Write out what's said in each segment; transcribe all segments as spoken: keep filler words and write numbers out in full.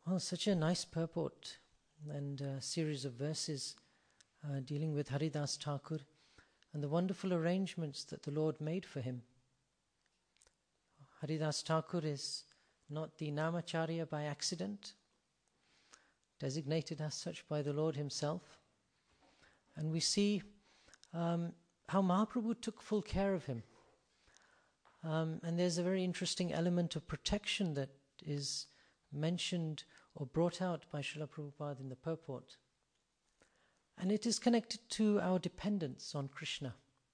Well, such a nice purport and a series of verses uh, dealing with Haridas Thakur and the wonderful arrangements that the Lord made for him. Haridas Thakur is not the Namacharya by accident, designated as such by the Lord himself. And we see um, how Mahaprabhu took full care of him. Um, and there's a very interesting element of protection that is mentioned or brought out by Srila Prabhupada in the purport. And it is connected to our dependence on Krishna.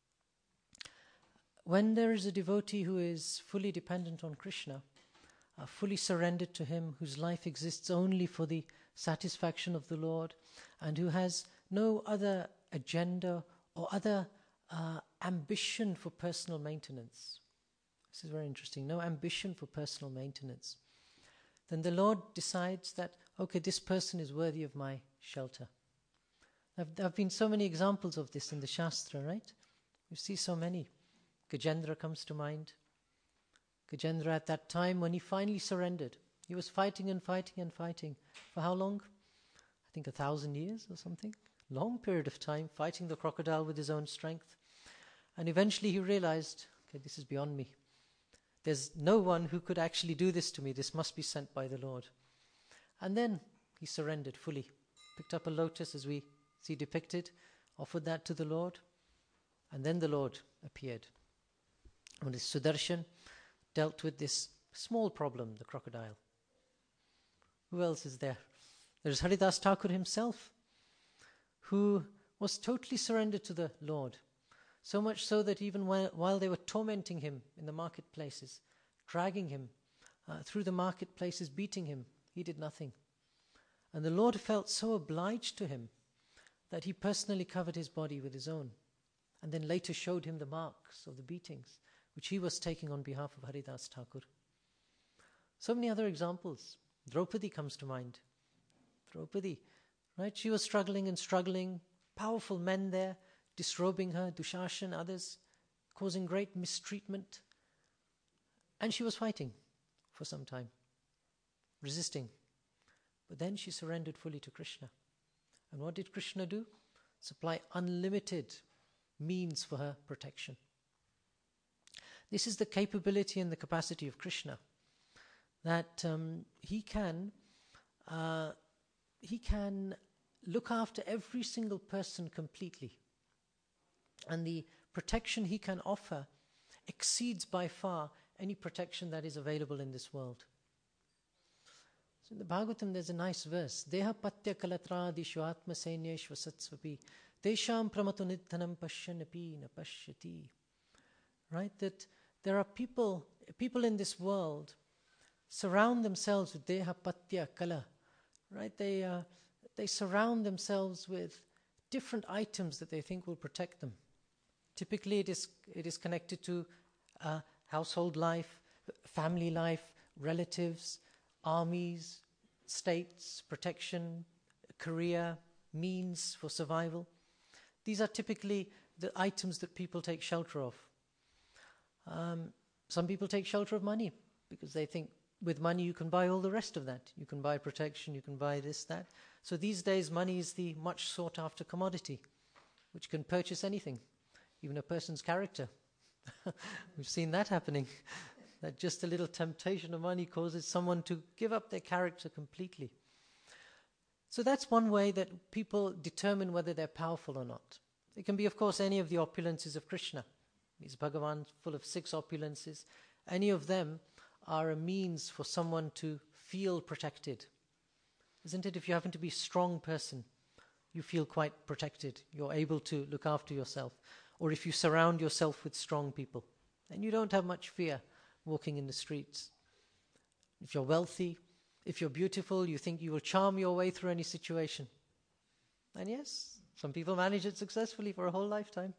When there is a devotee who is fully dependent on Krishna, uh, fully surrendered to him, whose life exists only for the satisfaction of the Lord, and who has no other agenda or other uh, ambition for personal maintenance. This is very interesting. No ambition for personal maintenance. Then the Lord decides that, okay, this person is worthy of my shelter. There have been so many examples of this in the Shastra, right? You see so many. Gajendra comes to mind. Gajendra at that time when he finally surrendered, he was fighting and fighting and fighting. For how long? I think a thousand years or something. Long period of time, fighting the crocodile with his own strength. And eventually he realized, okay, this is beyond me. There's no one who could actually do this to me. This must be sent by the Lord. And then he surrendered fully. Picked up a lotus as we see depicted, offered that to the Lord. And then the Lord appeared. And his Sudarshan dealt with this small problem, the crocodile. Who else is there? There's Haridas Thakur himself, who was totally surrendered to the Lord. So much so that even while, while they were tormenting him in the marketplaces, dragging him uh, through the marketplaces, beating him, he did nothing. And the Lord felt so obliged to him that he personally covered his body with his own, and then later showed him the marks of the beatings, which he was taking on behalf of Haridas Thakur. So many other examples. Draupadi comes to mind. Draupadi, right? She was struggling and struggling, powerful men there, disrobing her, Dushashan, others, causing great mistreatment. And she was fighting for some time, resisting. But then she surrendered fully to Krishna. And what did Krishna do? Supply unlimited means for her protection. This is the capability and the capacity of Krishna, that um, he can uh, he can look after every single person completely. And the protection he can offer exceeds by far any protection that is available in this world. So in the Bhagavatam there's a nice verse. Deha patya kalatra dishu atma senyeshva satsvapi desham pramato nidhanam pashyanapi na pashyati. Right? That there are people, people in this world surround themselves with deha patya kala. Right? They, uh, they surround themselves with different items that they think will protect them. Typically, it is it is connected to uh, household life, family life, relatives, armies, states, protection, career, means for survival. These are typically the items that people take shelter of. Um, some people take shelter of money because they think with money you can buy all the rest of that. You can buy protection, you can buy this, that. So these days, money is the much sought after commodity, which can purchase anything. Even a person's character. We've seen that happening. That just a little temptation of money causes someone to give up their character completely. So that's one way that people determine whether they're powerful or not. It can be, of course, any of the opulences of Krishna. He's Bhagavan, full of six opulences. Any of them are a means for someone to feel protected. Isn't it? If you happen to be a strong person, you feel quite protected. You're able to look after yourself. Or if you surround yourself with strong people, then you don't have much fear walking in the streets. If you're wealthy, if you're beautiful, you think you will charm your way through any situation. And yes, some people manage it successfully for a whole lifetime.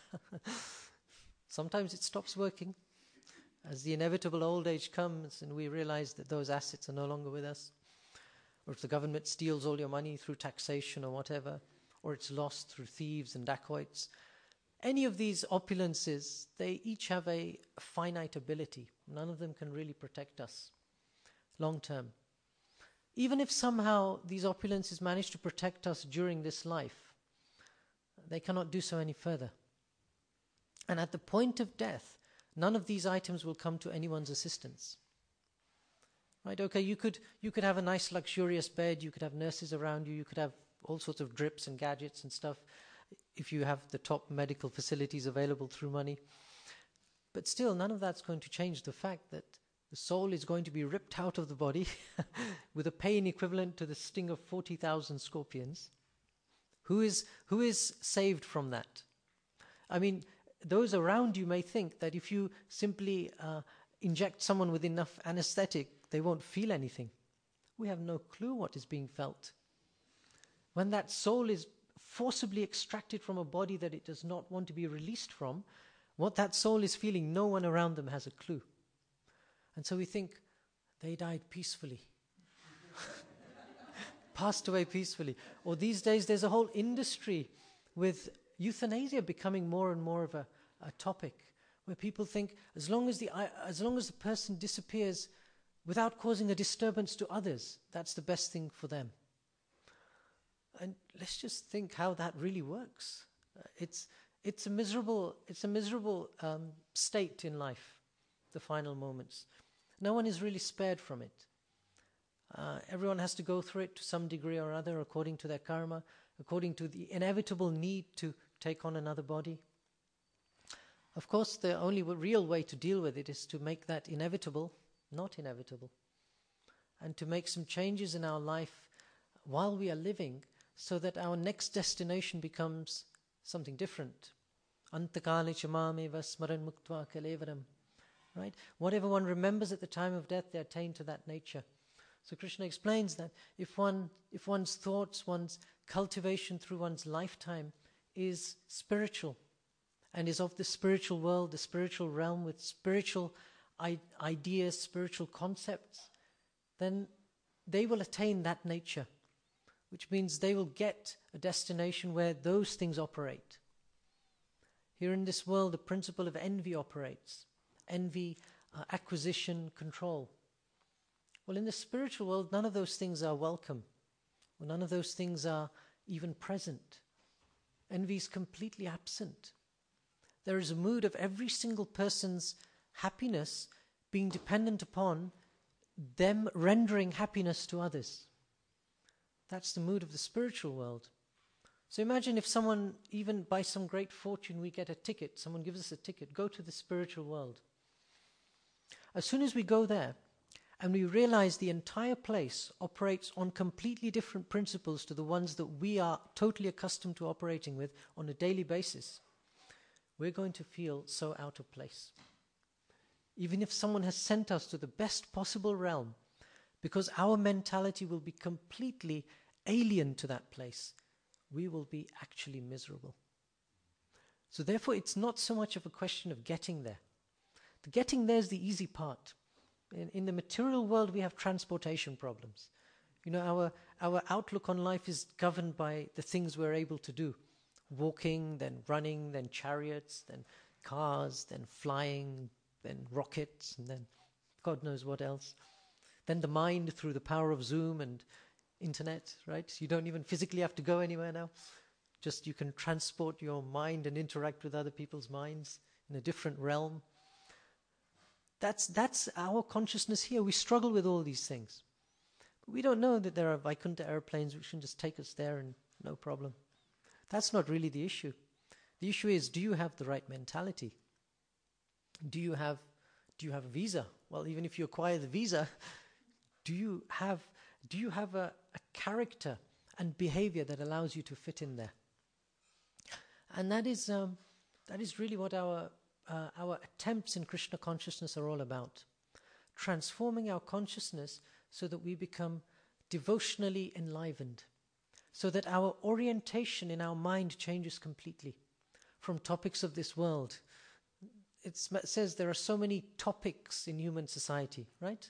Sometimes it stops working as the inevitable old age comes and we realize that those assets are no longer with us. Or if the government steals all your money through taxation or whatever, or it's lost through thieves and dacoits. Any of these opulences, they each have a finite ability. None of them can really protect us long term. even if somehow these opulences manage to protect us during this life, they cannot do so any further. And at the point of death, none of these items will come to anyone's assistance. Right? Okay, you could you could have a nice luxurious bed, you could have nurses around you, you could have all sorts of drips and gadgets and stuff if you have the top medical facilities available through money. But still, none of that's going to change the fact that the soul is going to be ripped out of the body with a pain equivalent to the sting of forty thousand scorpions. Who is who is saved from that? I mean, those around you may think that if you simply uh, inject someone with enough anesthetic, they won't feel anything. We have no clue what is being felt. When that soul is forcibly extracted from a body that it does not want to be released from, what that soul is feeling, no one around them has a clue. And so we think, they died peacefully. Passed away peacefully. Or these days there's a whole industry with euthanasia becoming more and more of a, a topic, where people think as long as the as long as the person disappears without causing a disturbance to others, that's the best thing for them. And let's just think how that really works. Uh, it's it's a miserable it's a miserable um, state in life, the final moments. No one is really spared from it. Uh, everyone has to go through it to some degree or other, according to their karma, according to the inevitable need to take on another body. Of course, the only w- real way to deal with it is to make that inevitable not inevitable, and to make some changes in our life while we are living, so that our next destination becomes something different. Antakale chamameva smaran muktva kalevaram. Right? Whatever one remembers at the time of death, they attain to that nature. So Krishna explains that if one, if one's thoughts, one's cultivation through one's lifetime is spiritual and is of the spiritual world, the spiritual realm with spiritual I- ideas, spiritual concepts, then they will attain that nature, which means they will get a destination where those things operate. Here in this world, the principle of envy operates. Envy, uh, acquisition, control. Well, in the spiritual world, none of those things are welcome. Well, none of those things are even present. Envy is completely absent. There is a mood of every single person's happiness being dependent upon them rendering happiness to others. That's the mood of the spiritual world. So imagine if someone, even by some great fortune, we get a ticket, someone gives us a ticket, go to the spiritual world. As soon as we go there, and we realize the entire place operates on completely different principles to the ones that we are totally accustomed to operating with on a daily basis, we're going to feel so out of place. Even if someone has sent us to the best possible realm, because our mentality will be completely alien to that place, we will be actually miserable. So therefore, it's not so much of a question of getting there. The getting there is the easy part. In, in the material world, we have transportation problems. You know, our, our outlook on life is governed by the things we're able to do. Walking, then running, then chariots, then cars, then flying, then rockets, and then God knows what else. Then the mind through the power of Zoom and internet, right? You don't even physically have to go anywhere now. Just you can transport your mind and interact with other people's minds in a different realm. That's that's our consciousness here. We struggle with all these things. But we don't know that there are Vaikuntha airplanes which can just take us there and no problem. That's not really the issue. The issue is, do you have the right mentality? Do you have do you have a visa? Well, even if you acquire the visa, do you have do you have a, a character and behavior that allows you to fit in there? And that is um, that is really what our uh, our attempts in Krishna consciousness are all about. Transforming our consciousness so that we become devotionally enlivened, so that our orientation in our mind changes completely from topics of this world. It's, it says there are so many topics in human society, right?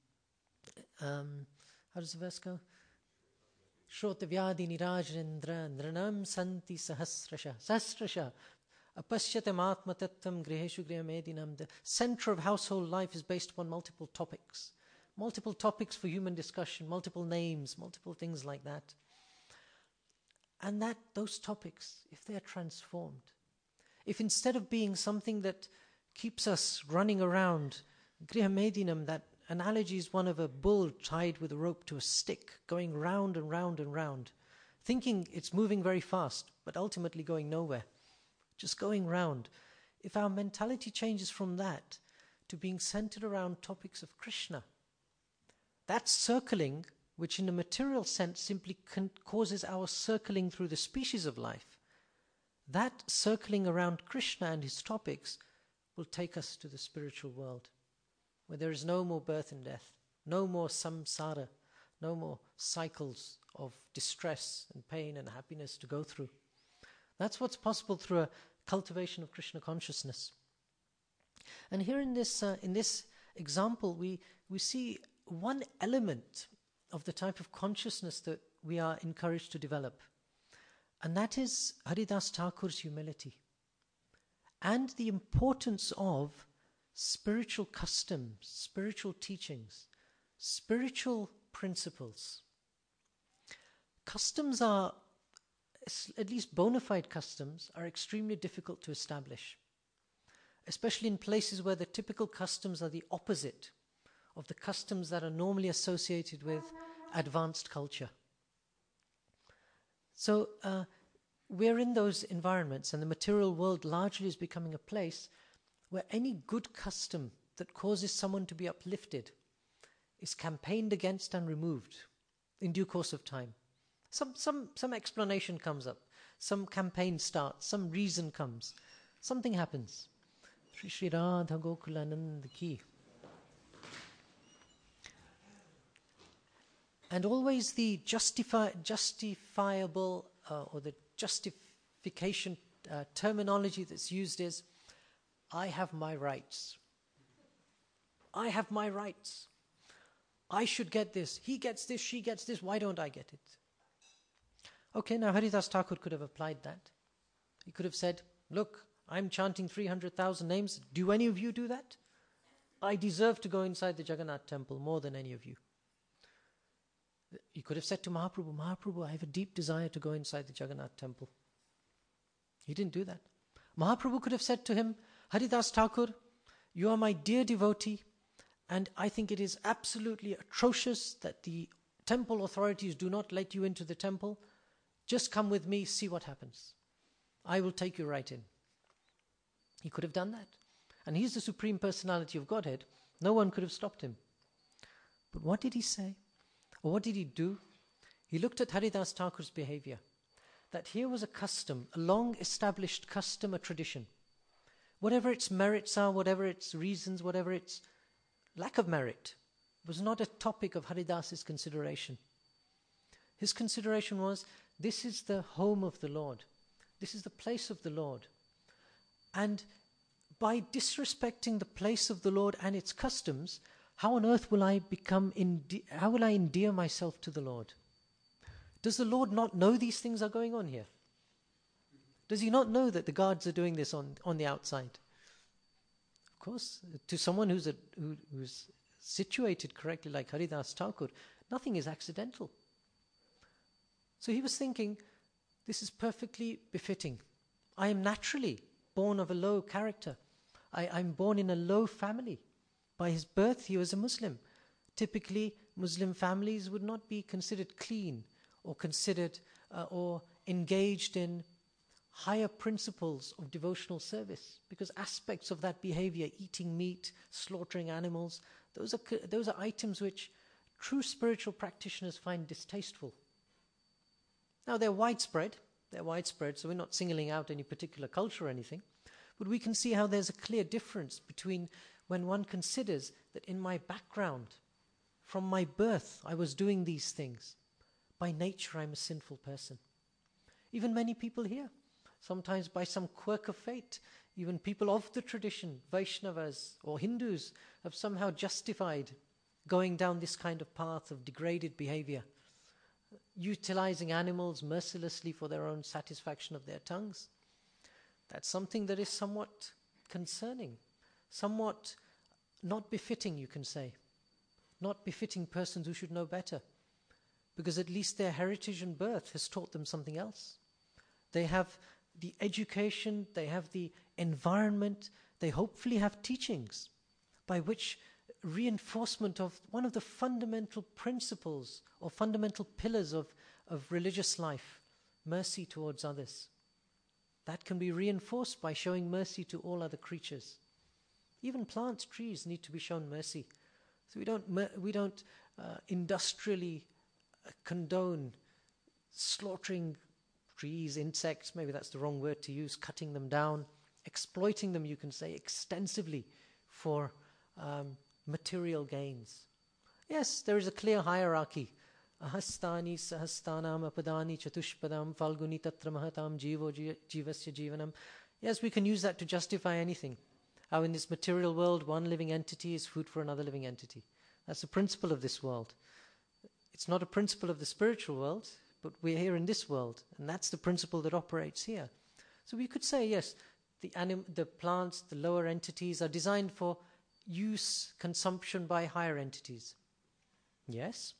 Um, how does the verse go? Shrotavyadi nirajendra nranam santi sahasrasha. Sahasrasha. Apashyatam atmatattvam griheshu griham edinam. The center of household life is based upon multiple topics. multiple topics for human discussion, multiple names, multiple things like that. And that those topics, if they are transformed, if instead of being something that keeps us running around, Griha Medinam, that analogy is one of a bull tied with a rope to a stick, going round and round and round, thinking it's moving very fast, but ultimately going nowhere, just going round. If our mentality changes from that to being centered around topics of Krishna, that circling, which in a material sense simply con- causes our circling through the species of life, that circling around Krishna and his topics will take us to the spiritual world, where there is no more birth and death, no more samsara, no more cycles of distress and pain and happiness to go through. That's what's possible through a cultivation of Krishna consciousness. And here in this uh, in this example, we, we see one element of the type of consciousness that we are encouraged to develop. And that is Haridas Thakur's humility and the importance of spiritual customs, spiritual teachings, spiritual principles. Customs are, at least bona fide customs, are extremely difficult to establish, especially in places where the typical customs are the opposite of the customs that are normally associated with advanced culture. So uh, we're in those environments, and the material world largely is becoming a place where any good custom that causes someone to be uplifted is campaigned against and removed in due course of time. Some, some, some explanation comes up, some campaign starts, some reason comes, something happens. Shri Shri Radha Gokulananda Ki. And always the justify, justifiable uh, or the justification uh, terminology that's used is, I have my rights. I have my rights. I should get this. He gets this, she gets this. Why don't I get it? Okay, now Haridas Thakur could have applied that. He could have said, look, I'm chanting three hundred thousand names. Do any of you do that? I deserve to go inside the Jagannath temple more than any of you. He could have said to Mahaprabhu, Mahaprabhu, I have a deep desire to go inside the Jagannath temple. He didn't do that. Mahaprabhu could have said to him, Haridas Thakur, you are my dear devotee, and I think it is absolutely atrocious that the temple authorities do not let you into the temple. Just come with me, see what happens. I will take you right in. He could have done that. And he's the Supreme Personality of Godhead. No one could have stopped him. But what did he say? Or what did he do? He looked at Haridas Thakur's behavior. That here was a custom, a long-established custom, a tradition. Whatever its merits are, whatever its reasons, whatever its lack of merit, was not a topic of Haridas's consideration. His consideration was, this is the home of the Lord. This is the place of the Lord. And by disrespecting the place of the Lord and its customs, how on earth will I become, ende- how will I endear myself to the Lord? Does the Lord not know these things are going on here? Does he not know that the guards are doing this on, on the outside? Of course, to someone who's, a, who, who's situated correctly like Haridas Thakur, nothing is accidental. So he was thinking, this is perfectly befitting. I am naturally born of a low character. I, I'm born in a low family. By his birth, he was a Muslim. Typically, Muslim families would not be considered clean or considered uh, or engaged in higher principles of devotional service, because aspects of that behavior, eating meat, slaughtering animals, those are, those are items which true spiritual practitioners find distasteful. Now, they're widespread. They're widespread, so we're not singling out any particular culture or anything. But we can see how there's a clear difference between when one considers that in my background, from my birth, I was doing these things. By nature, I'm a sinful person. Even many people here, sometimes by some quirk of fate, even people of the tradition, Vaishnavas or Hindus, have somehow justified going down this kind of path of degraded behavior, utilizing animals mercilessly for their own satisfaction of their tongues. That's something that is somewhat concerning, somewhat not befitting, you can say. not befitting persons who should know better, because at least their heritage and birth has taught them something else. They have the education, they have the environment, they hopefully have teachings by which reinforcement of one of the fundamental principles or fundamental pillars of, of religious life, mercy towards others. That can be reinforced by showing mercy to all other creatures. Even plants, trees need to be shown mercy. So we don't we don't uh, industrially uh, condone slaughtering trees, insects, maybe that's the wrong word to use, cutting them down, exploiting them, you can say, extensively for um, material gains. Yes, there is a clear hierarchy. Ahastani sahastanam apadani chatushpadam falguni tatra mahatam jivo jivasya jivanam. Yes, we can use that to justify anything. How in this material world, one living entity is food for another living entity. That's the principle of this world. It's not a principle of the spiritual world, but we're here in this world, and that's the principle that operates here. So we could say, yes, the anim- the plants, the lower entities are designed for use, consumption by higher entities. Yes.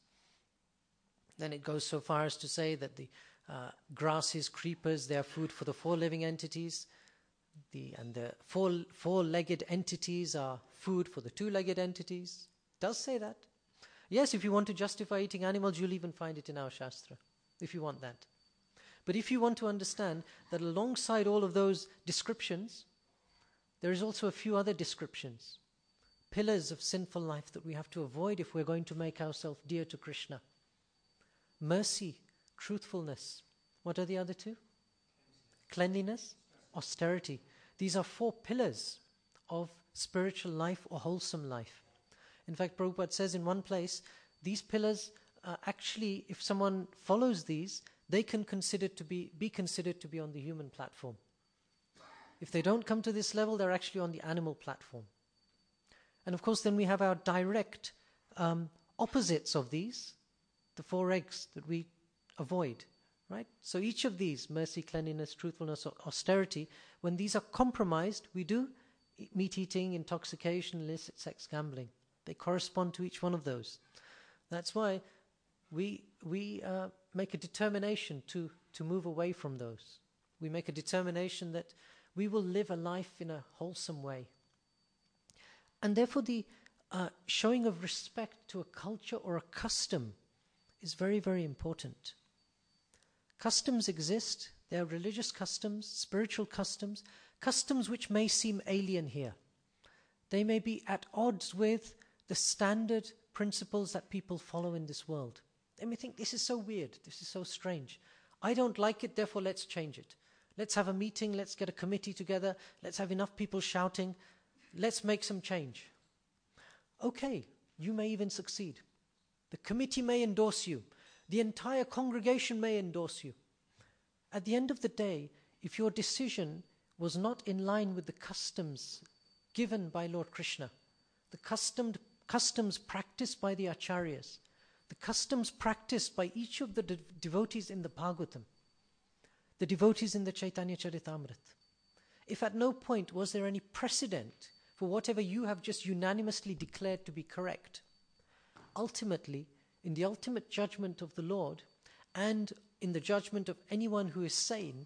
Then it goes so far as to say that the uh, grasses, creepers, they are food for the four living entities. The, and the four, four-legged entities are food for the two-legged entities. It does say that. Yes, if you want to justify eating animals, you'll even find it in our Shastra, if you want that. But if you want to understand that alongside all of those descriptions, there is also a few other descriptions, pillars of sinful life that we have to avoid if we're going to make ourselves dear to Krishna. Mercy, truthfulness. What are the other two? Cleanliness, austerity. These are four pillars of spiritual life or wholesome life. In fact, Prabhupada says in one place, these pillars uh, actually, if someone follows these, they can consider to be, be considered to be on the human platform. If they don't come to this level, they're actually on the animal platform. And of course, then we have our direct um, opposites of these, the four eggs that we avoid. Right? So each of these, mercy, cleanliness, truthfulness, austerity, when these are compromised, we do meat eating, intoxication, illicit sex, gambling. They correspond to each one of those. That's why we we uh, make a determination to, to move away from those. We make a determination that we will live a life in a wholesome way. And therefore the uh, showing of respect to a culture or a custom is very, very important. Customs exist. They are religious customs, spiritual customs, customs which may seem alien here. They may be at odds with the standard principles that people follow in this world. They may think, this is so weird, this is so strange. I don't like it, therefore let's change it. Let's have a meeting, let's get a committee together, let's have enough people shouting, let's make some change. Okay, you may even succeed. The committee may endorse you. The entire congregation may endorse you. At the end of the day, if your decision was not in line with the customs given by Lord Krishna, the customed, customs practiced by the acharyas, the customs practiced by each of the de- devotees in the Bhagavatam, the devotees in the Chaitanya Charitamrita, if at no point was there any precedent for whatever you have just unanimously declared to be correct, ultimately, in the ultimate judgment of the Lord and in the judgment of anyone who is sane,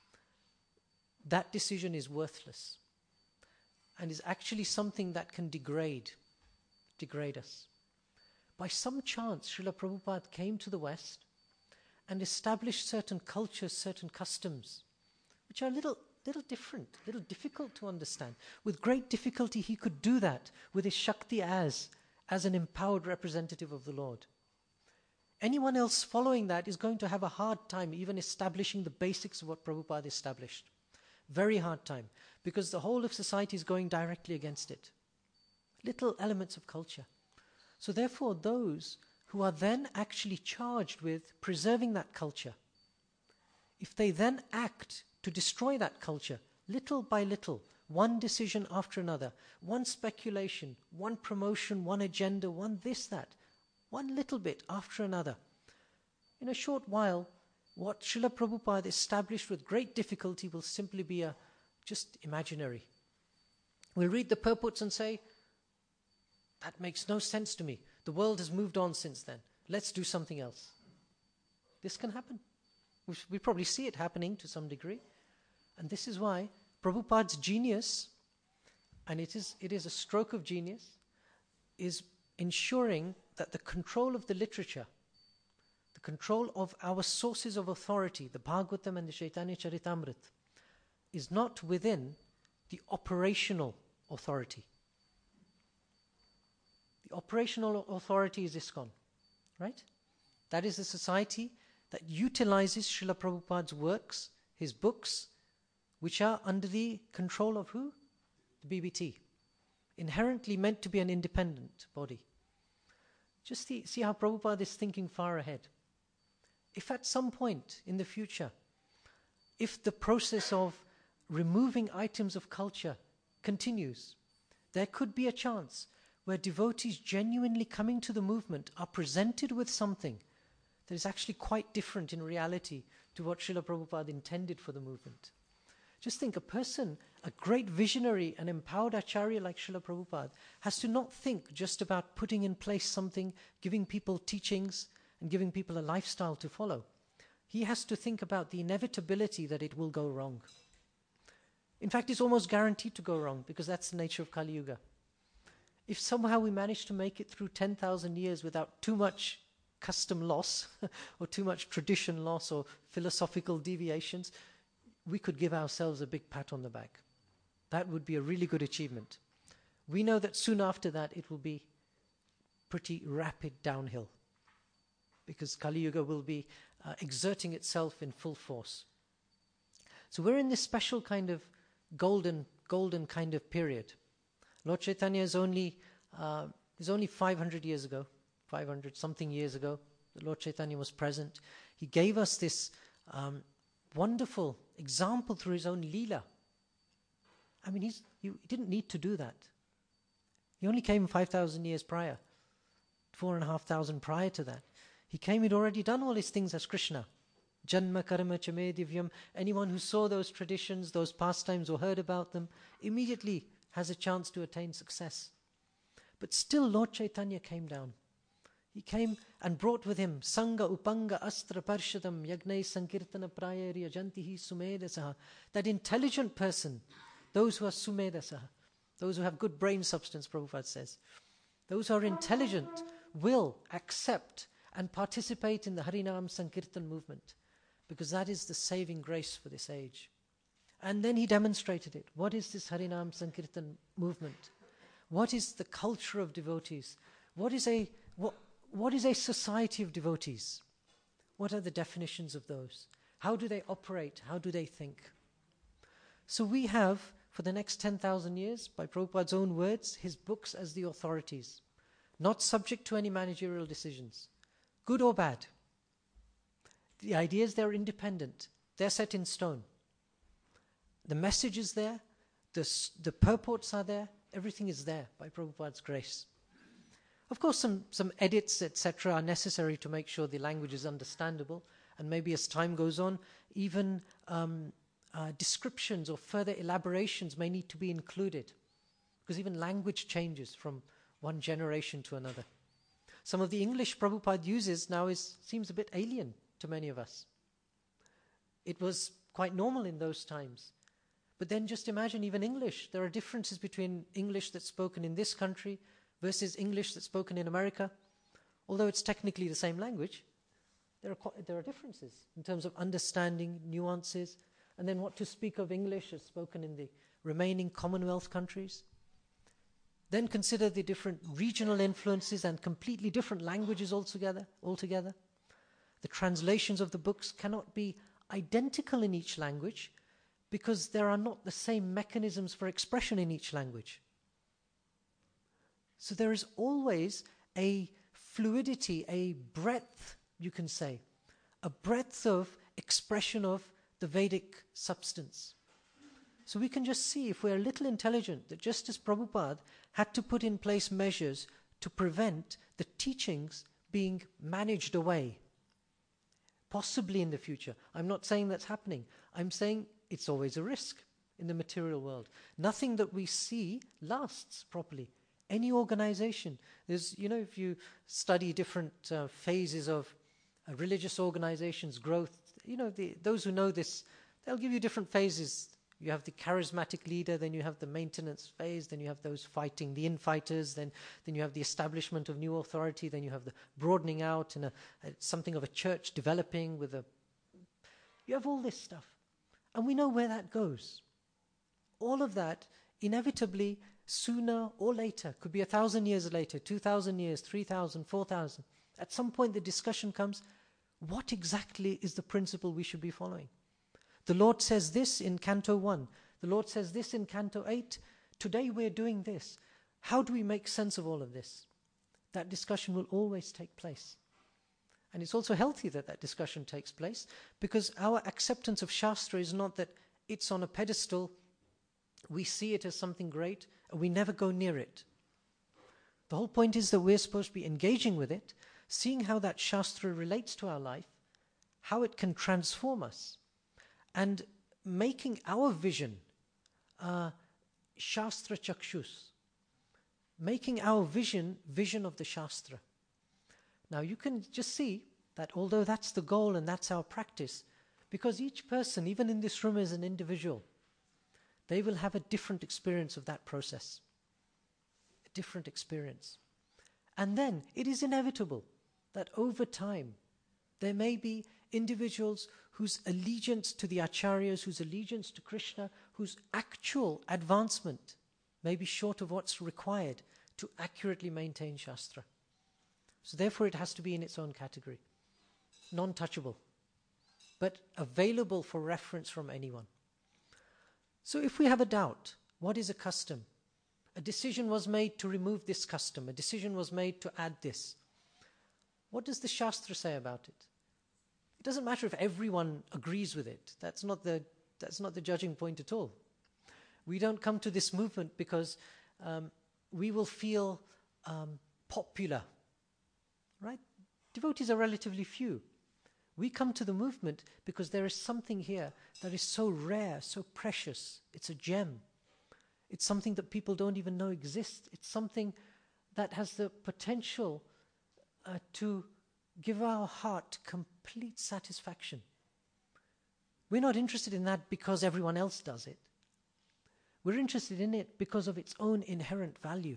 that decision is worthless and is actually something that can degrade, degrade us. By some chance, Srila Prabhupada came to the West and established certain cultures, certain customs, which are a little, little different, little difficult to understand. With great difficulty, he could do that with his Shakti as, as an empowered representative of the Lord. Anyone else following that is going to have a hard time even establishing the basics of what Prabhupada established. Very hard time, because the whole of society is going directly against it. Little elements of culture. So therefore, those who are then actually charged with preserving that culture, if they then act to destroy that culture, little by little, one decision after another, one speculation, one promotion, one agenda, one this, that, one little bit after another. In a short while, what Srila Prabhupada established with great difficulty will simply be a just imaginary. We'll read the purports and say, that makes no sense to me. The world has moved on since then. Let's do something else. This can happen. We, we probably see it happening to some degree. And this is why Prabhupada's genius, and it is, it is a stroke of genius, is ensuring that the control of the literature, the control of our sources of authority, the Bhagavatam and the Chaitanya Charitamrita, is not within the operational authority. The operational authority is ISKCON, right? That is a society that utilizes Srila Prabhupada's works, his books, which are under the control of who? The B B T. Inherently meant to be an independent body. Just see, see how Prabhupada is thinking far ahead. If at some point in the future, if the process of removing items of culture continues, there could be a chance where devotees genuinely coming to the movement are presented with something that is actually quite different in reality to what Srila Prabhupada intended for the movement. Just think, a person, a great visionary and empowered acharya like Srila Prabhupada has to not think just about putting in place something, giving people teachings and giving people a lifestyle to follow. He has to think about the inevitability that it will go wrong. In fact, it's almost guaranteed to go wrong because that's the nature of Kali Yuga. If somehow we manage to make it through ten thousand years without too much custom loss or too much tradition loss or philosophical deviations, we could give ourselves a big pat on the back. That would be a really good achievement. We know that soon after that it will be pretty rapid downhill because Kali Yuga will be uh, exerting itself in full force. So we're in this special kind of golden, golden kind of period. Lord Chaitanya is only, uh, is only five hundred years ago, five hundred something years ago, that Lord Chaitanya was present. He gave us this um, wonderful example through his own Leela. I mean, he's, he didn't need to do that. He only came five thousand years prior, four and a half thousand prior to that. He came, he'd already done all his things as Krishna. Janma karma chame divyam. Anyone who saw those traditions, those pastimes or heard about them, immediately has a chance to attain success. But still Lord Chaitanya came down. He came and brought with him Sangha Upanga Astra Parshadam Yagnai Sankirtana Prayarya Jantihi Sumedasaha. That intelligent person, those who are Sumedasaha, those who have good brain substance, Prabhupada says, those who are intelligent will accept and participate in the Harinam Sankirtan movement, because that is the saving grace for this age. And then he demonstrated it. What is this Harinam Sankirtan movement? What is the culture of devotees? What is a what, what is a society of devotees? What are the definitions of those? How do they operate? How do they think? So we have, for the next ten thousand years, by Prabhupada's own words, his books as the authorities, not subject to any managerial decisions, good or bad. The ideas, they're independent. They're set in stone. The message is there. The, the purports are there. Everything is there by Prabhupada's grace. Of course, some, some edits, et cetera, are necessary to make sure the language is understandable. And maybe as time goes on, even um, uh, descriptions or further elaborations may need to be included. Because even language changes from one generation to another. Some of the English Prabhupada uses now is, seems a bit alien to many of us. It was quite normal in those times. But then just imagine even English. There are differences between English that's spoken in this country versus English that's spoken in America. Although it's technically the same language, there are, quite, there are differences in terms of understanding, nuances, and then what to speak of English as spoken in the remaining Commonwealth countries. Then consider the different regional influences and completely different languages altogether. altogether. The translations of the books cannot be identical in each language because there are not the same mechanisms for expression in each language. So there is always a fluidity, a breadth, you can say, a breadth of expression of the Vedic substance. So we can just see, if we're a little intelligent, that just as Prabhupada had to put in place measures to prevent the teachings being managed away, possibly in the future. I'm not saying that's happening. I'm saying it's always a risk in the material world. Nothing that we see lasts properly. Any organization. There's, you know, if you study different uh, phases of a religious organization's growth, you know, the, those who know this, they'll give you different phases. You have the charismatic leader, then you have the maintenance phase, then you have those fighting the infighters, then, then you have the establishment of new authority, then you have the broadening out and a, a, something of a church developing with a... You have all this stuff. And we know where that goes. All of that, inevitably, sooner or later, could be a thousand years later, two thousand years, three thousand, four thousand. At some point the discussion comes, what exactly is the principle we should be following? The Lord says this in Canto one. The Lord says this in Canto eight. Today we're doing this. How do we make sense of all of this? That discussion will always take place. And it's also healthy that that discussion takes place, because our acceptance of Shastra is not that it's on a pedestal, we see it as something great, and we never go near it. The whole point is that we're supposed to be engaging with it, seeing how that Shastra relates to our life, how it can transform us, and making our vision uh, Shastra Chakshus, making our vision vision of the Shastra. Now you can just see that although that's the goal and that's our practice, because each person, even in this room as an individual, they will have a different experience of that process, a different experience. And then it is inevitable that over time there may be individuals whose allegiance to the acharyas, whose allegiance to Krishna, whose actual advancement may be short of what's required to accurately maintain Shastra. So therefore it has to be in its own category, non-touchable, but available for reference from anyone. So if we have a doubt, what is a custom? A decision was made to remove this custom, a decision was made to add this. What does the Shastra say about it? It doesn't matter if everyone agrees with it. That's not the, that's not the judging point at all. We don't come to this movement because um, we will feel um, popular, right? Devotees are relatively few. We come to the movement because there is something here that is so rare, so precious. It's a gem. It's something that people don't even know exists. It's something that has the potential uh, to give our heart complete satisfaction. We're not interested in that because everyone else does it. We're interested in it because of its own inherent value.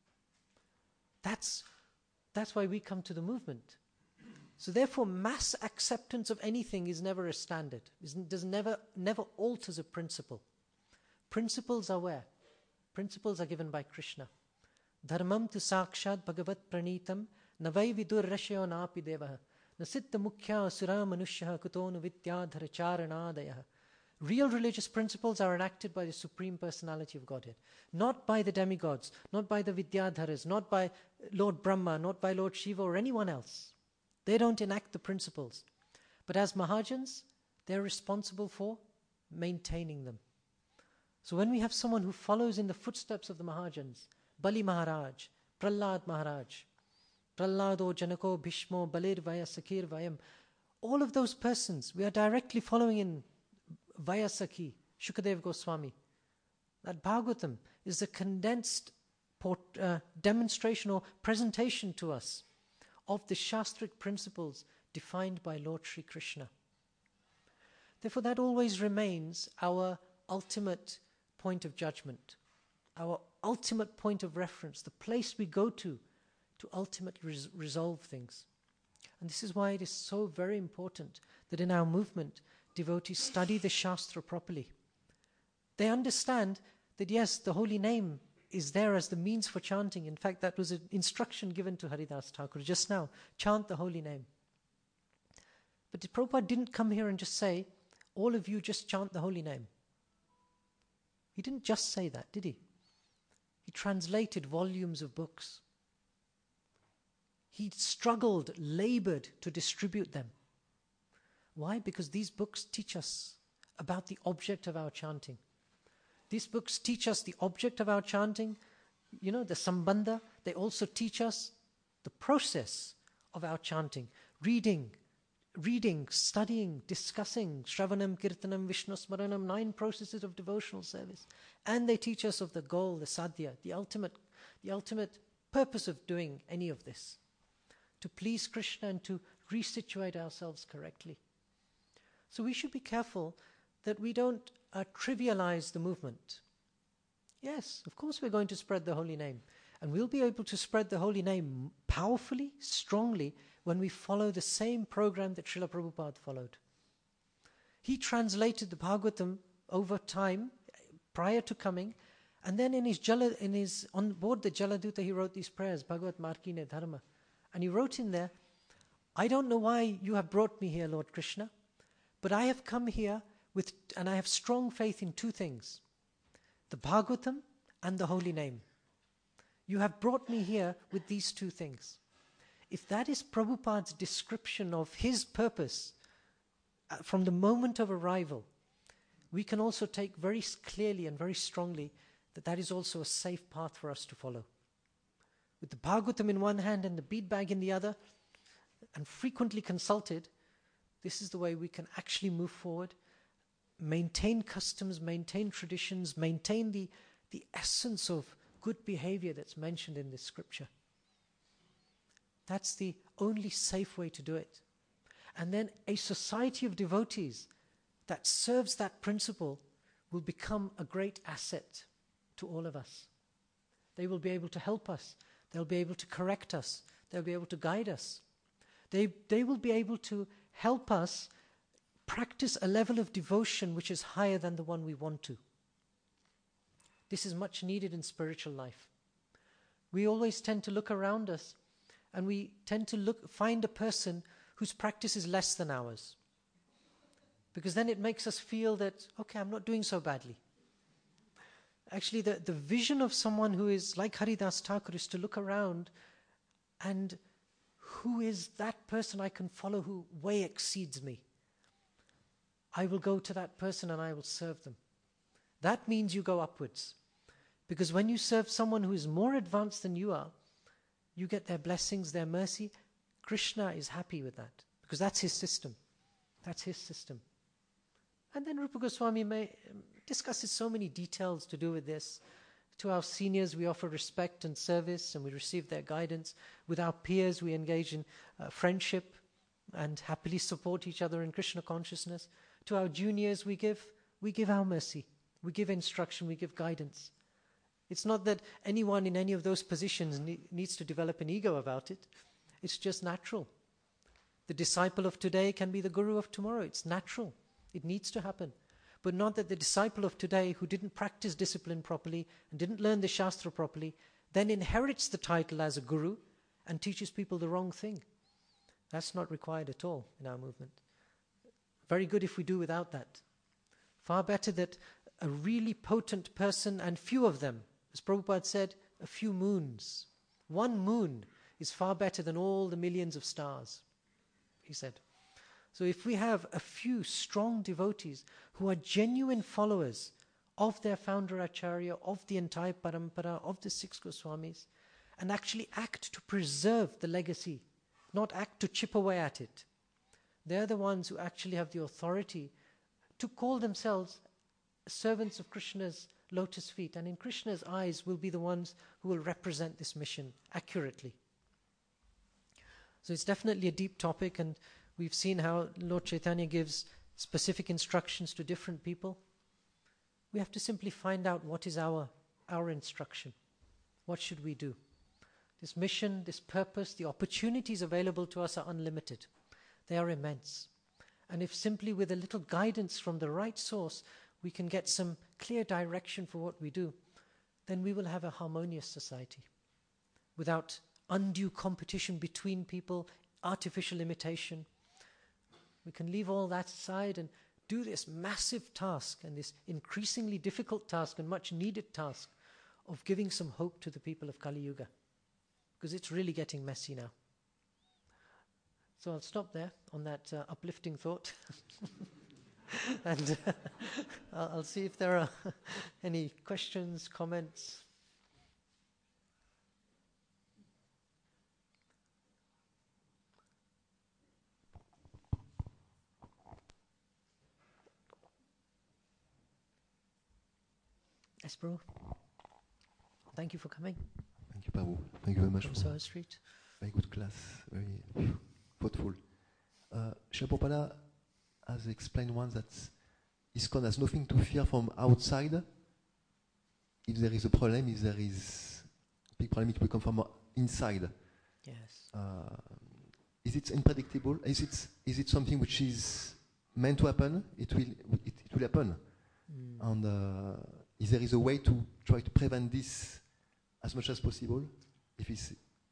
That's, that's why we come to the movement. So therefore, mass acceptance of anything is never a standard. It does never, never alters a principle. Principles are where? Principles are given by Krishna. Dharmam tu sakshat bhagavat pranitam navai vidur rashyo napi devaha nasitta mukhya sura manushyaha kutonu vidyadhara charanadayah. Real religious principles are enacted by the Supreme Personality of Godhead, not by the demigods, not by the Vidyadharas, not by Lord Brahma, not by Lord Shiva or anyone else. They don't enact the principles. But as Mahajans, they're responsible for maintaining them. So when we have someone who follows in the footsteps of the Mahajans, Bali Maharaj, Prahlad Maharaj, Prahlado Janako Bhishmo Balir Vaya Sakir Vayam, all of those persons, we are directly following in Vayasaki, Shukadev Goswami. That Bhagavatam is a condensed port, uh, demonstration or presentation to us of the Shastric principles defined by Lord Sri Krishna. Therefore, that always remains our ultimate point of judgment, our ultimate point of reference, the place we go to to ultimately res- resolve things. And this is why it is so very important that in our movement, devotees study the Shastra properly. They understand that yes, the holy name is there as the means for chanting. In fact, that was an instruction given to Haridas Thakur just now. Chant the holy name. But the Prabhupada didn't come here and just say, all of you just chant the holy name. He didn't just say that, did he? He translated volumes of books. He struggled, labored to distribute them. Why? Because these books teach us about the object of our chanting. These books teach us the object of our chanting, you know, the sambandha. They also teach us the process of our chanting. Reading, reading, studying, discussing, Shravanam, Kirtanam, Vishnu Smaranam, nine processes of devotional service. And they teach us of the goal, the sadhya, the ultimate, the ultimate purpose of doing any of this, to please Krishna and to resituate ourselves correctly. So we should be careful that we don't uh, trivialize the movement. Yes, of course we're going to spread the holy name. And we'll be able to spread the holy name powerfully, strongly, when we follow the same program that Srila Prabhupada followed. He translated the Bhagavatam over time, prior to coming, and then in his, Jala, in his on board the Jaladuta, he wrote these prayers, Bhagavat Markine Dharma. And he wrote in there, I don't know why you have brought me here, Lord Krishna, but I have come here with, and I have strong faith in two things, the Bhagavatam and the holy name. You have brought me here with these two things. If that is Prabhupada's description of his purpose uh, from the moment of arrival, we can also take very clearly and very strongly that that is also a safe path for us to follow. With the Bhagavatam in one hand and the bead bag in the other, and frequently consulted, this is the way we can actually move forward, maintain customs, maintain traditions, maintain the, the essence of good behavior that's mentioned in this scripture. That's the only safe way to do it. And then a society of devotees that serves that principle will become a great asset to all of us. They will be able to help us. They'll be able to correct us. They'll be able to guide us. They, they will be able to help us practice a level of devotion which is higher than the one we want to. This is much needed in spiritual life. We always tend to look around us and we tend to look, find a person whose practice is less than ours. Because then it makes us feel that, okay, I'm not doing so badly. Actually, the, the vision of someone who is like Haridas Thakur is to look around and who is that person I can follow who way exceeds me? I will go to that person and I will serve them. That means you go upwards. Because when you serve someone who is more advanced than you are, you get their blessings, their mercy. Krishna is happy with that because that's his system. That's his system. And then Rupa Goswami may, um, discusses so many details to do with this. To our seniors, we offer respect and service and we receive their guidance. With our peers, we engage in uh, friendship and happily support each other in Krishna consciousness. To our juniors, we give, we give our mercy. We give instruction, we give guidance. It's not that anyone in any of those positions ne- needs to develop an ego about it. It's just natural. The disciple of today can be the guru of tomorrow. It's natural. It needs to happen. But not that the disciple of today who didn't practice discipline properly and didn't learn the Shastra properly then inherits the title as a guru and teaches people the wrong thing. That's not required at all in our movement. Very good if we do without that. Far better that a really potent person and few of them, as Prabhupada said, a few moons. One moon is far better than all the millions of stars, he said. So if we have a few strong devotees who are genuine followers of their founder Acharya, of the entire parampara, of the six Goswamis, and actually act to preserve the legacy, not act to chip away at it, they're the ones who actually have the authority to call themselves servants of Krishna's lotus feet, and in Krishna's eyes will be the ones who will represent this mission accurately. So it's definitely a deep topic, and we've seen how Lord Chaitanya gives specific instructions to different people. We have to simply find out what is our, our instruction. What should we do? This mission, this purpose, the opportunities available to us are unlimited. They are immense. And if simply with a little guidance from the right source, we can get some clear direction for what we do, then we will have a harmonious society without undue competition between people, artificial imitation. We can leave all that aside and do this massive task and this increasingly difficult task and much needed task of giving some hope to the people of Kali Yuga, because it's really getting messy now. So I'll stop there on that uh, uplifting thought. and uh, I'll, I'll see if there are any questions, comments. Yes, bro. Thank you for coming. Prabhu. Thank you very much from for Soho Street. very good class, very thoughtful. Uh, Srila Prabhupada has explained once that ISKCON has nothing to fear from outside. If there is a problem, if there is a big problem, it will come from inside. Yes. Uh, is it unpredictable? Is it is it something which is meant to happen? It will it, it will happen. Mm. And uh, if there is a way to try to prevent this as much as possible, if it's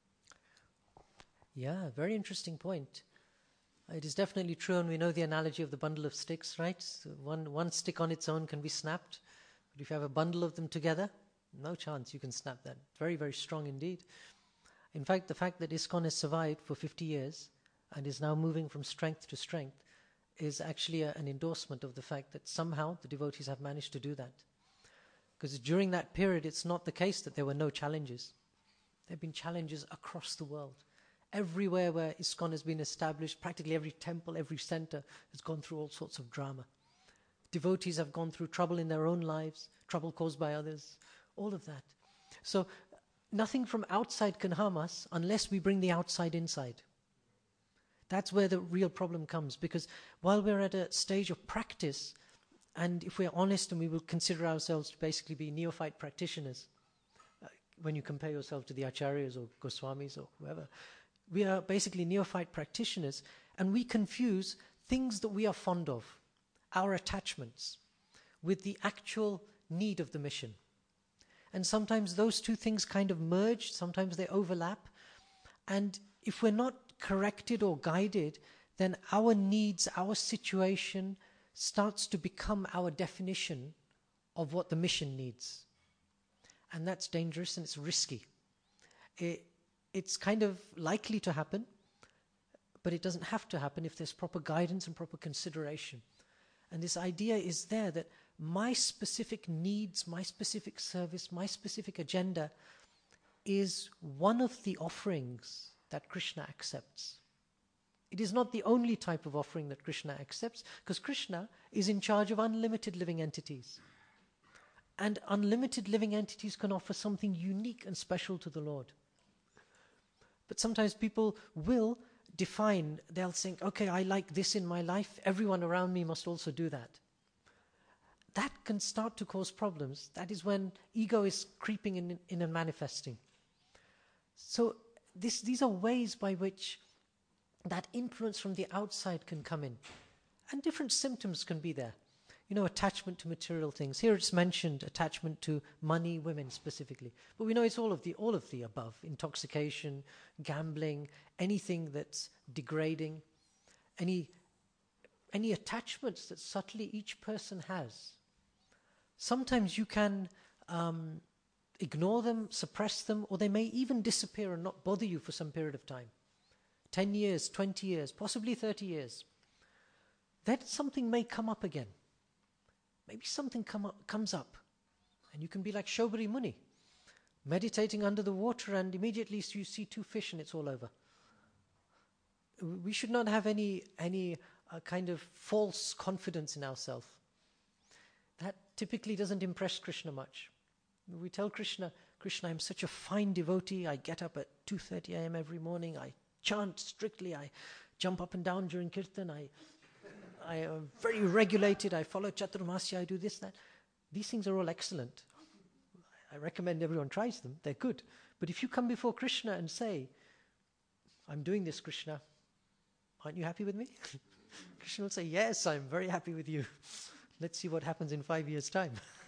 Yeah, very interesting point. It is definitely true, and we know the analogy of the bundle of sticks, right? So one, one stick on its own can be snapped, but if you have a bundle of them together, no chance you can snap that. Very, very strong indeed. In fact, the fact that ISKCON has survived for fifty years and is now moving from strength to strength is actually a, an endorsement of the fact that somehow the devotees have managed to do that. Because during that period, it's not the case that there were no challenges. There have been challenges across the world. Everywhere where ISKCON has been established, practically every temple, every center has gone through all sorts of drama. Devotees have gone through trouble in their own lives, trouble caused by others, all of that. So nothing from outside can harm us unless we bring the outside inside. That's where the real problem comes, because while we're at a stage of practice, and if we're honest and we will consider ourselves to basically be neophyte practitioners, uh, when you compare yourself to the acharyas or Goswamis or whoever, we are basically neophyte practitioners, and we confuse things that we are fond of, our attachments, with the actual need of the mission. And sometimes those two things kind of merge, sometimes they overlap, and if we're not corrected or guided, then our needs, our situation starts to become our definition of what the mission needs. And that's dangerous and it's risky. It, It's kind of likely to happen, but it doesn't have to happen if there's proper guidance and proper consideration. And this idea is there that my specific needs, my specific service, my specific agenda is one of the offerings that Krishna accepts. It is not the only type of offering that Krishna accepts, because Krishna is in charge of unlimited living entities. And unlimited living entities can offer something unique and special to the Lord. But sometimes people will define, they'll think, okay, I like this in my life, everyone around me must also do that. That can start to cause problems. That is when ego is creeping in, in and manifesting. So this, these are ways by which that influence from the outside can come in. And different symptoms can be there. You know, attachment to material things. Here it's mentioned attachment to money, women specifically. But we know it's all of the all of the above. Intoxication, gambling, anything that's degrading, any any attachments that subtly each person has. Sometimes you can um, ignore them, suppress them, or they may even disappear and not bother you for some period of time. Ten years, twenty years, possibly thirty years. Then something may come up again. Maybe something come up, comes up, and you can be like Shobhari Muni, meditating under the water, and immediately you see two fish and it's all over. We should not have any any uh, kind of false confidence in ourselves. That typically doesn't impress Krishna much. We tell Krishna, Krishna, I'm such a fine devotee. I get up at two thirty a.m. every morning. I chant strictly. I jump up and down during kirtan. I I am very regulated, I follow Chaturmasya, I do this, that. These things are all excellent. I recommend everyone tries them, they're good. But if you come before Krishna and say, I'm doing this, Krishna, aren't you happy with me? Krishna will say, yes, I'm very happy with you. Let's see what happens in five years' time.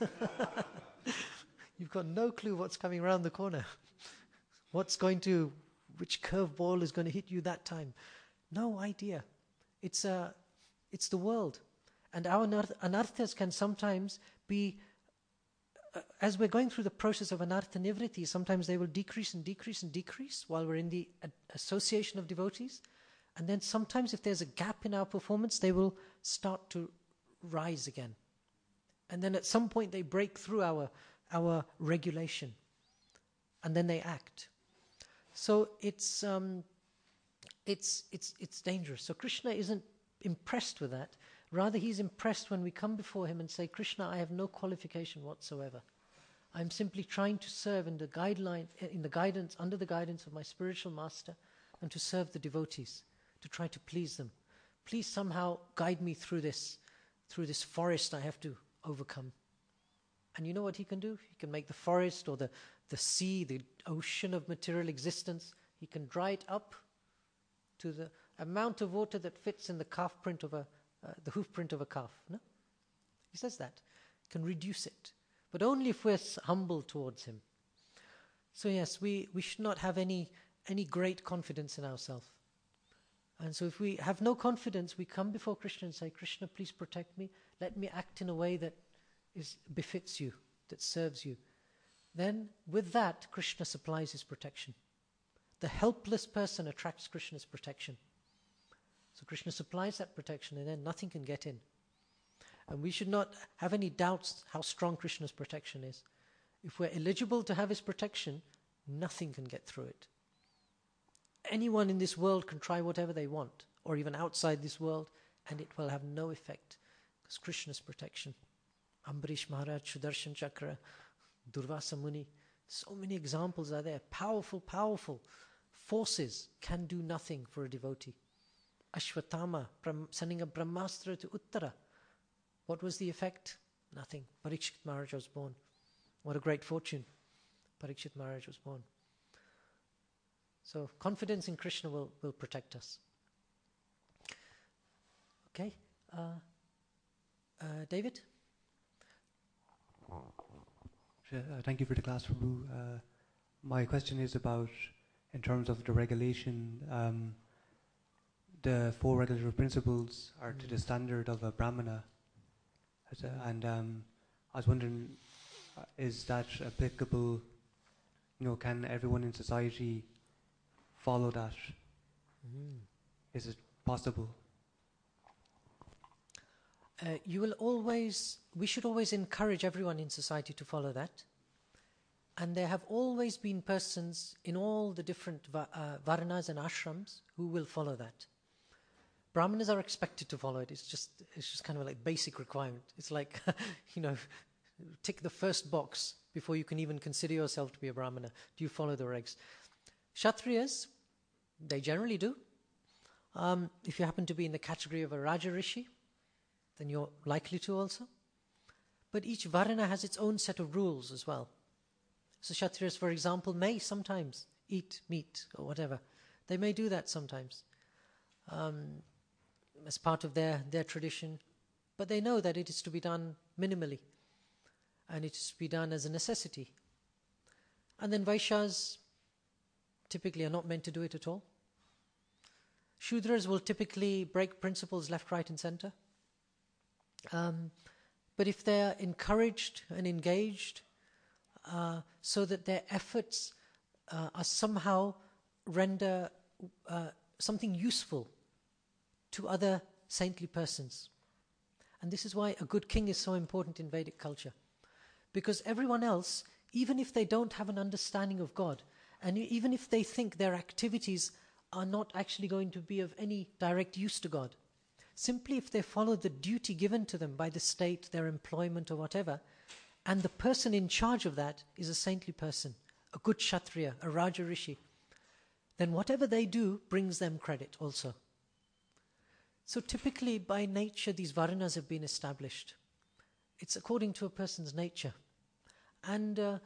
You've got no clue what's coming around the corner. What's going to, which curveball is going to hit you that time? No idea. It's a It's the world. And our anarthas can sometimes be, uh, as we're going through the process of anartha nivriti, sometimes they will decrease and decrease and decrease while we're in the uh, association of devotees. And then sometimes if there's a gap in our performance, they will start to rise again. And then at some point they break through our, our regulation. And then they act. So it's, um, it's, it's, it's dangerous. So Krishna isn't impressed with that. Rather, he's impressed when we come before him and say, Krishna, I have no qualification whatsoever. I'm simply trying to serve in the guideline, in the guidance, under the guidance of my spiritual master, and to serve the devotees, to try to please them. Please somehow guide me through this, through this forest I have to overcome. And you know what he can do? He can make the forest or the, the sea, the ocean of material existence, he can dry it up to the amount of water that fits in the calf print of a, uh, the hoof print of a calf. No? He says that. He can reduce it. But only if we're humble towards him. So yes, we, we should not have any, any great confidence in ourselves. And so if we have no confidence, we come before Krishna and say, Krishna, please protect me. Let me act in a way that is befits you, that serves you. Then with that, Krishna supplies his protection. The helpless person attracts Krishna's protection. So Krishna supplies that protection and then nothing can get in. And we should not have any doubts how strong Krishna's protection is. If we're eligible to have his protection, nothing can get through it. Anyone in this world can try whatever they want, or even outside this world, and it will have no effect, because Krishna's protection. Ambarish Maharaj, Sudarshan Chakra, Durvasa Muni, so many examples are there. Powerful, powerful forces can do nothing for a devotee. Ashwatthama, sending a Brahmastra to Uttara. What was the effect? Nothing. Parikshit Maharaj was born. What a great fortune. Parikshit Maharaj was born. So confidence in Krishna will, will protect us. Okay. Uh, uh, David? Uh, thank you for the class, Prabhu. Uh, my question is about, in terms of the regulation, um, the four regulatory principles are mm. to the standard of a Brahmana. As a, and um, I was wondering, uh, is that applicable, you know, can everyone in society follow that? Mm. Is it possible? Uh, you will always, we should always encourage everyone in society to follow that. And there have always been persons in all the different va- uh, varnas and ashrams who will follow that. Brahmanas are expected to follow it. It's just, it's just kind of like basic requirement. It's like, you know, tick the first box before you can even consider yourself to be a Brahmana. Do you follow the regs? Kshatriyas, they generally do. Um, if you happen to be in the category of a Raja Rishi, then you're likely to also. But each Varna has its own set of rules as well. So Kshatriyas, for example, may sometimes eat meat or whatever. They may do that sometimes um, as part of their, their tradition. But they know that it is to be done minimally. And it is to be done as a necessity. And then Vaishyas typically are not meant to do it at all. Shudras will typically break principles left, right and center. Um, but if they're encouraged and engaged uh, so that their efforts uh, are somehow render uh, something useful to other saintly persons. And this is why a good king is so important in Vedic culture. Because everyone else, even if they don't have an understanding of God, and even if they think their activities are not actually going to be of any direct use to God, simply if they follow the duty given to them by the state, their employment or whatever, and the person in charge of that is a saintly person, a good Kshatriya, a Raja Rishi, then whatever they do brings them credit also. So typically by nature these Varnas have been established. It's according to a person's nature. And uh,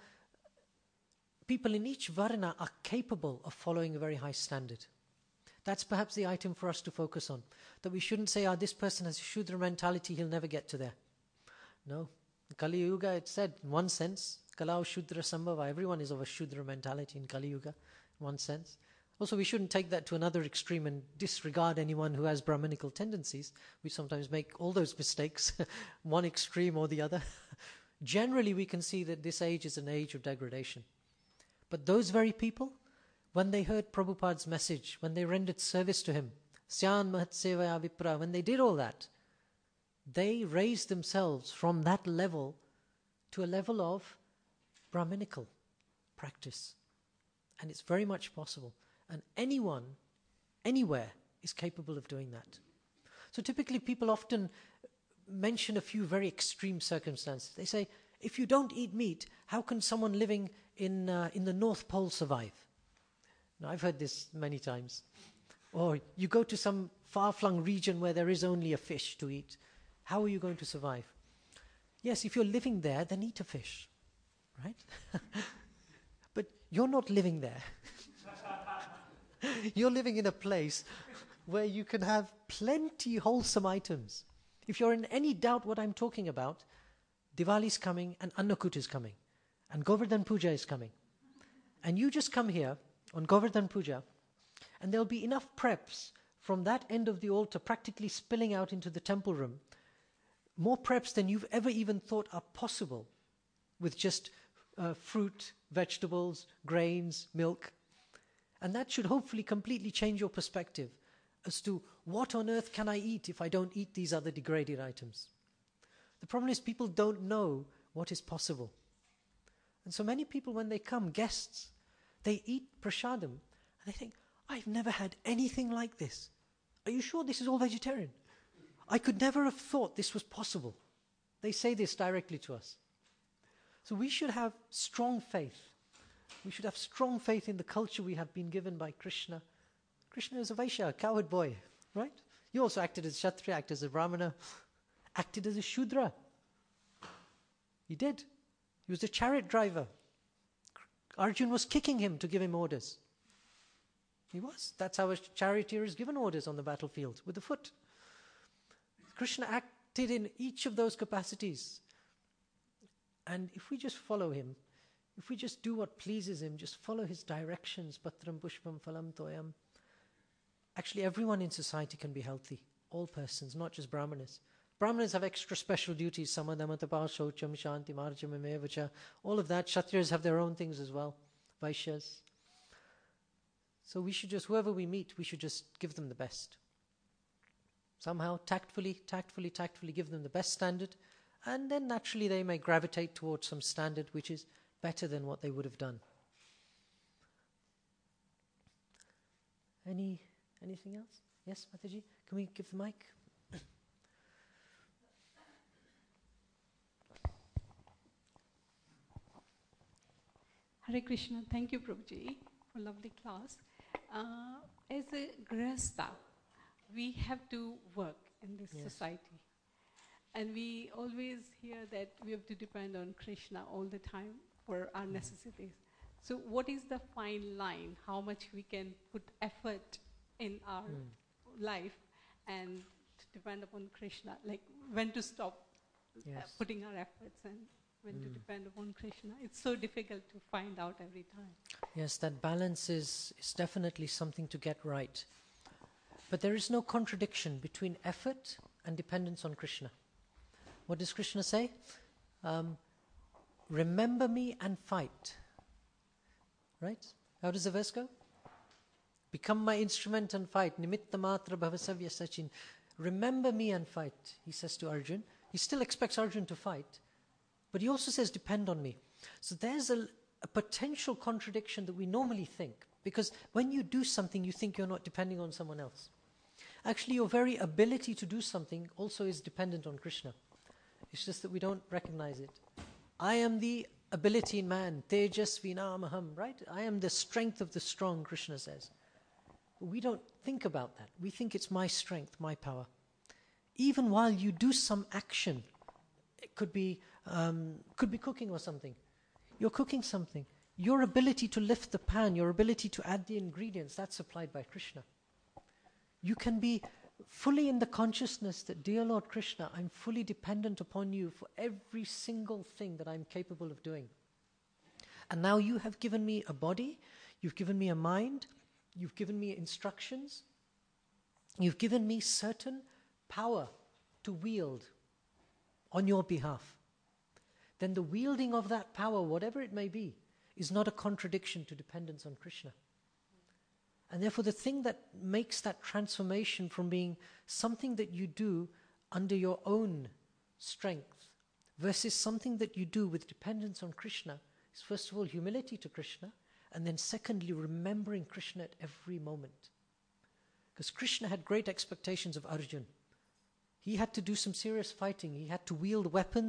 people in each Varna are capable of following a very high standard. That's perhaps the item for us to focus on. That we shouldn't say, ah, oh, this person has a Shudra mentality, he'll never get to there. No. In Kali Yuga, it said, in one sense, Kalao Shudra Sambhava, everyone is of a Shudra mentality in Kali Yuga, in one sense. Also, we shouldn't take that to another extreme and disregard anyone who has Brahminical tendencies. We sometimes make all those mistakes, one extreme or the other. Generally, we can see that this age is an age of degradation. But those very people, when they heard Prabhupada's message, when they rendered service to him, Syan Mahatsevaya Vipra, when they did all that, they raised themselves from that level to a level of Brahminical practice. And it's very much possible. And anyone, anywhere, is capable of doing that. So typically people often mention a few very extreme circumstances. They say, if you don't eat meat, how can someone living in uh, in the North Pole survive? Now, I've heard this many times. Or you go to some far-flung region where there is only a fish to eat. How are you going to survive? Yes, if you're living there, then eat a fish, right? But you're not living there. You're living in a place where you can have plenty wholesome items. If you're in any doubt what I'm talking about, Diwali is coming and Annakut is coming and Govardhan Puja is coming. And you just come here on Govardhan Puja and there'll be enough preps from that end of the altar practically spilling out into the temple room. More preps than you've ever even thought are possible with just uh, fruit, vegetables, grains, milk. And that should hopefully completely change your perspective as to what on earth can I eat if I don't eat these other degraded items. The problem is people don't know what is possible. And so many people, when they come, guests, they eat prashadam and they think, I've never had anything like this. Are you sure this is all vegetarian? I could never have thought this was possible. They say this directly to us. So we should have strong faith. We should have strong faith in the culture we have been given by Krishna. Krishna is a Vaishya, a cowherd boy, right? He also acted as Kshatriya, acted as a Brahmana, acted as a Shudra. He did. He was a chariot driver. Arjun was kicking him to give him orders. He was. That's how a charioteer is given orders on the battlefield, with the foot. Krishna acted in each of those capacities. And if we just follow him, if we just do what pleases him, just follow his directions, patram pushpam phalam toyam, actually everyone in society can be healthy. All persons, not just Brahmanas. Brahmanas have extra special duties, samadhamatapa, shocham, shanti, marjam, evacha, all of that. Kshatriyas have their own things as well, Vaishyas. So we should just, whoever we meet, we should just give them the best. Somehow, tactfully, tactfully, tactfully give them the best standard, and then naturally they may gravitate towards some standard which is better than what they would have done. Any anything else? Yes, Mataji? Can we give the mic? Hare Krishna. Thank you, Prabhuji, for lovely class. Uh, as a grihastha, we have to work in this Yes. society. And we always hear that we have to depend on Krishna all the time for our Mm. necessities. So what is the fine line? How much we can put effort in our Mm. life and to depend upon Krishna? Like when to stop uh, Yes. putting our efforts and when to Mm. depend upon Krishna? It's so difficult to find out every time. Yes, that balance is, is definitely something to get right. But there is no contradiction between effort and dependence on Krishna. What does Krishna say? Um, remember me and fight. Right? How does the verse go? Become my instrument and fight. Nimitta matra bhavasavya sachin. Remember me and fight, he says to Arjun. He still expects Arjun to fight. But he also says, depend on me. So there's a, a potential contradiction that we normally think. Because when you do something, you think you're not depending on someone else. Actually, your very ability to do something also is dependent on Krishna. It's just that we don't recognize it. I am the ability in man, tejas vinamaham, right? I am the strength of the strong, Krishna says. But we don't think about that. We think it's my strength, my power. Even while you do some action, it could be, um, could be cooking or something. You're cooking something. Your ability to lift the pan, your ability to add the ingredients, that's supplied by Krishna. You can be fully in the consciousness that, dear Lord Krishna, I'm fully dependent upon you for every single thing that I'm capable of doing. And now you have given me a body, you've given me a mind, you've given me instructions, you've given me certain power to wield on your behalf. Then the wielding of that power, whatever it may be, is not a contradiction to dependence on Krishna. And therefore the thing that makes that transformation from being something that you do under your own strength versus something that you do with dependence on Krishna is first of all humility to Krishna, and then secondly remembering Krishna at every moment. Because Krishna had great expectations of Arjun. He had to do some serious fighting. He had to wield weapons that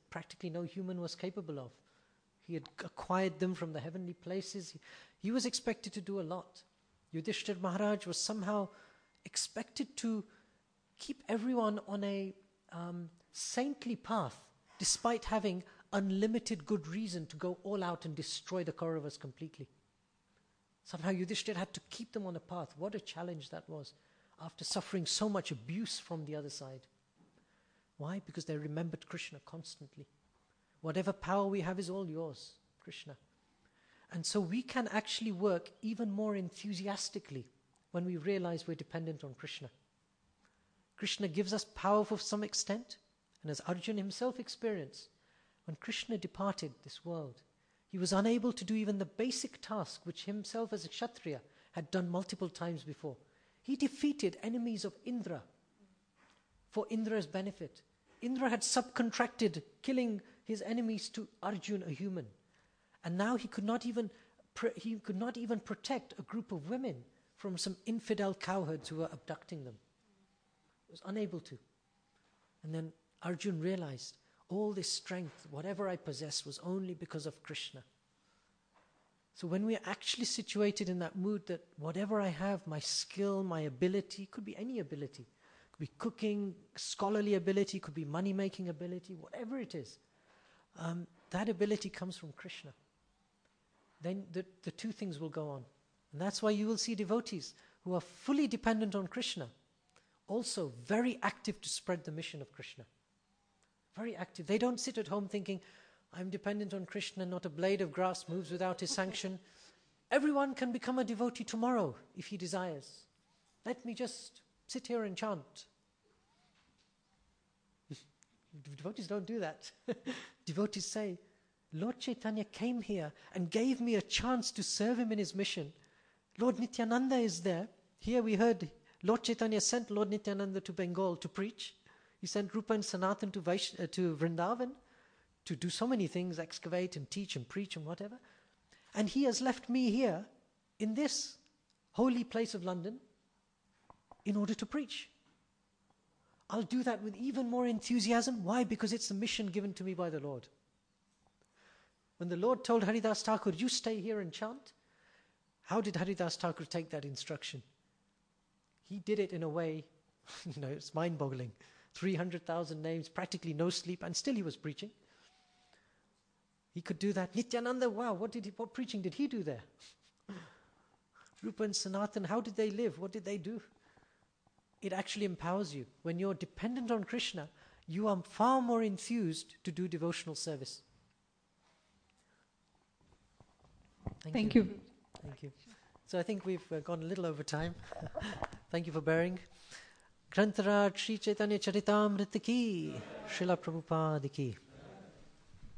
practically no human was capable of. He had acquired them from the heavenly places. He, he was expected to do a lot. Yudhishthira Maharaj was somehow expected to keep everyone on a um, saintly path, despite having unlimited good reason to go all out and destroy the Kauravas completely. Somehow Yudhishthira had to keep them on a path. What a challenge that was, after suffering so much abuse from the other side. Why? Because they remembered Krishna constantly. Whatever power we have is all yours, Krishna. And so we can actually work even more enthusiastically when we realize we're dependent on Krishna. Krishna gives us power for some extent, and as Arjuna himself experienced, when Krishna departed this world, he was unable to do even the basic task which himself as a Kshatriya had done multiple times before. He defeated enemies of Indra for Indra's benefit. Indra had subcontracted killing his enemies to Arjuna, a human. And now he could not even pr- he could not even protect a group of women from some infidel cowherds who were abducting them. He was unable to. And then Arjuna realized, all this strength, whatever I possess, was only because of Krishna. So when we are actually situated in that mood that whatever I have, my skill, my ability, could be any ability, could be cooking, scholarly ability, could be money-making ability, whatever it is, um, that ability comes from Krishna. Then the, the two things will go on. And that's why you will see devotees who are fully dependent on Krishna, also very active to spread the mission of Krishna. Very active. They don't sit at home thinking, I'm dependent on Krishna, not a blade of grass moves without his sanction. Everyone can become a devotee tomorrow if he desires. Let me just sit here and chant. Devotees don't do that. Devotees say, Lord Chaitanya came here and gave me a chance to serve him in his mission. Lord Nityananda is there. Here we heard Lord Chaitanya sent Lord Nityananda to Bengal to preach. He sent Rupa and Sanatan to, Vaish- uh, to Vrindavan to do so many things, excavate and teach and preach and whatever. And he has left me here in this holy place of London in order to preach. I'll do that with even more enthusiasm. Why? Because it's the mission given to me by the Lord. When the Lord told Haridas Thakur, you stay here and chant, how did Haridas Thakur take that instruction? He did it in a way, you know, it's mind-boggling. three hundred thousand names, practically no sleep, and still he was preaching. He could do that. Nityananda, wow, what did he, what preaching did he do there? Rupa and Sanatan, how did they live? What did they do? It actually empowers you. When you're dependent on Krishna, you are far more enthused to do devotional service. Thank, Thank you. you. Thank you. So I think we've uh, gone a little over time. Thank you for bearing. Grantaraj Sri Chaitanya Charitamrita ki, Srila Prabhupada ki.